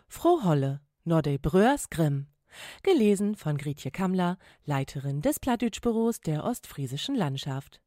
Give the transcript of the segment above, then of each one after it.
Froholle, no de Bröers Grimm. Gelesen von Grietje Kammler, Leiterin des Plattdütsch-Büros der Ostfriesischen Landschaft.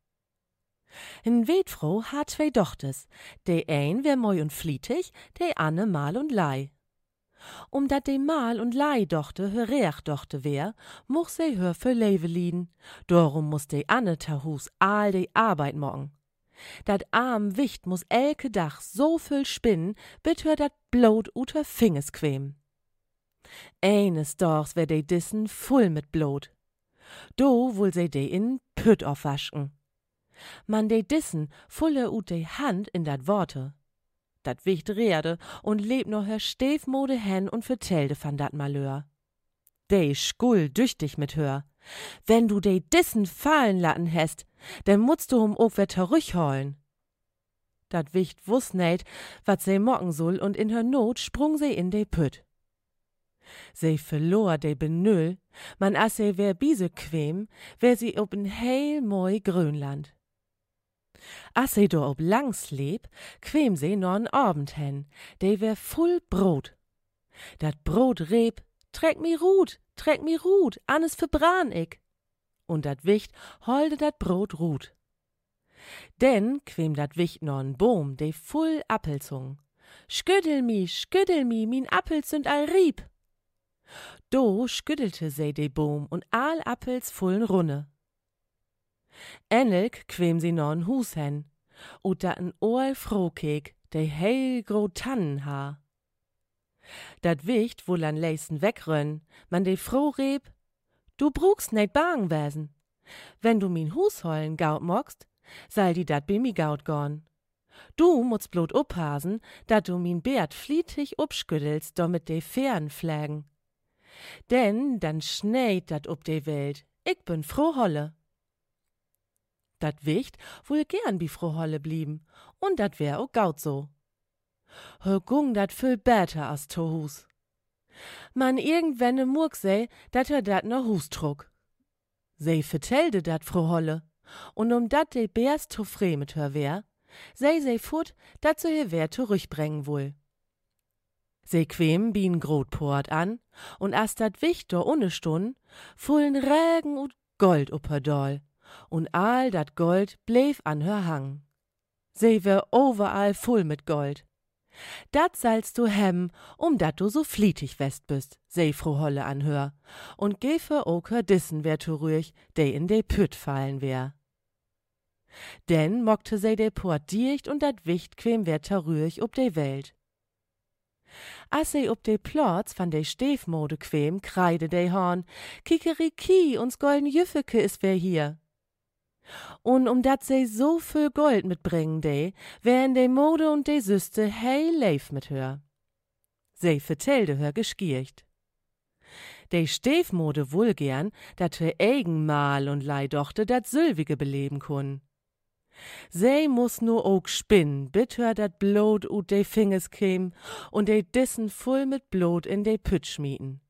In Wedfroh hat zwei Dochters. De ein wär moi und flietig, de Anne Mal und Lei. Dat de Mal und Lei Dochte hör Reachdochte wär, much se hör für Lewe lieden. Darum muss de Anne Tahus all de Arbeit mocken. Dat arm Wicht muss elke Dach so viel spinnen, bit hör dat Blot uter Finges quem. Eines Dorchs wär de Dissen voll mit Blot. Do wohl se de in Pütt aufwaschen. Man de Dissen fulle ut de Hand in dat Worte. Dat Wicht reerde und lebt noch her Stefmode hen und vertelde van dat Malheur. De schkull düchtig mit hör. Wenn du de Dissen fallen latten hast, dann musst du ook wer rückholen. Dat Wicht wuss net, wat se mocken soll, und in her Not sprung se in de Pütt. Se verlor de Benüll, man as se wär biese quem, wär sie ob n heil moi Grönland. As se do ob langs leb, quem se nor'n Abend hen, de wär voll Brot. Dat Brot reb, treck mi Rut, anes verbran ich. Und dat Wicht holde dat Brot Rut. Denn quem dat Wicht nor'n Boom, de voll Appelzung. Schüttel mi, min Appels sind all rieb. Do schüttelte se de Boom und all Appels fullen Runne. Enelk quem sie nor'n Hus hen, und dat n Ohl frohkek, de hellgro Tannenhaar. Dat Wicht wohl an Leisen wegrönn, man de froh reb, du brugst net bang wesen. Wenn du min Hus hollen gaut mockst, sall die dat bi mi gaut gorn. Du musst blot uphasen, dat du min Bärt flietig upschüttelst, do mit de Fähren flägen. Denn dann schneit dat up de Welt, ich bin Froholle. Dat Wicht wohl gern bi Froholle blieben, und dat wär auch gaut so. Hör gung dat viel besser as to Hus. Man irgendwenne murk sei, dat er dat no Hus trug. Se vertelde dat Froholle, und dat de Bärs to freh mit hör wär, se fut, dat so ihr wär zurückbringen wohl. Se quem bien Grotport an, und as dat Wicht do ohne Stund, fullen Regen und Gold upper Doll, und all dat Gold bleef an hör hang. Se wär overall voll mit Gold. Dat sallst du hem, dat du so flietig west bist, se Froholle anhör, und gefe ook hör Dissen wär tu ruhig, de in de Pütt fallen wär. Denn mockte se de Port dicht und dat Wicht quem wär ruhig ob de Welt. As se ob de Plotz van de Stefmode quem, kreide de Horn, Kikeriki, uns golden Jüffeke is wär hier. Und dat se so viel Gold mitbringen de, wären de Mode und de Süste hei leif mit hör. Se vertelde hör geschgiercht. De Stefmode wohl gern, dat hör eigen Mal und Leidochte dat Sylvige beleben kun. Se muss nur ook spinnen, bit hör dat Blot ut de Finges käm und de Dissen voll mit Blot in de Pütt schmieden.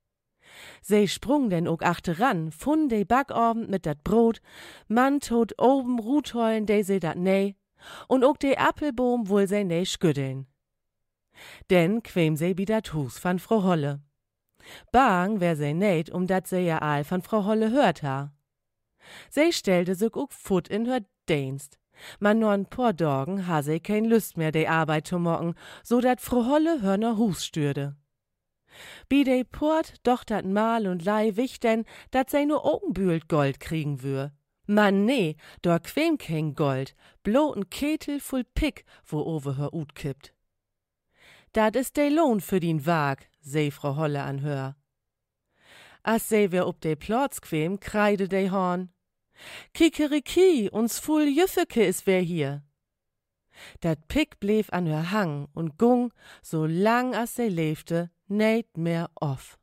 Se sprung denn ook achteran, fun de Backabend mit dat Brot, man tot oben Rutheulen de se dat nee, und ook de Appelboom wohl se nee schütteln. Denn quem se bi dat Hus van Froholle. Bang wär se net, dat se ja all van Froholle hört ha. Se stellte sich ook fut in hör Dienst. Man nur ein paar Dorgen ha se kein Lust mehr de Arbeit zu mocken, so dat Froholle hörner Hus stürde. Bi de Port doch dat Mal und Lei wichten, dat se nur Augenbühlt Gold kriegen wür. Man nee, dor quem kein Gold, bloten Ketel voll Pick, wo over hör ut kippt. Dat is de Lohn für din Wag, se Froholle anhör. As se wer ob de Plotz quem, kreide de Horn. Kikeriki, uns full Jüffeke is wer hier. Dat Pick bleef an hör hang und gung, so lang as se lebte, net mehr off.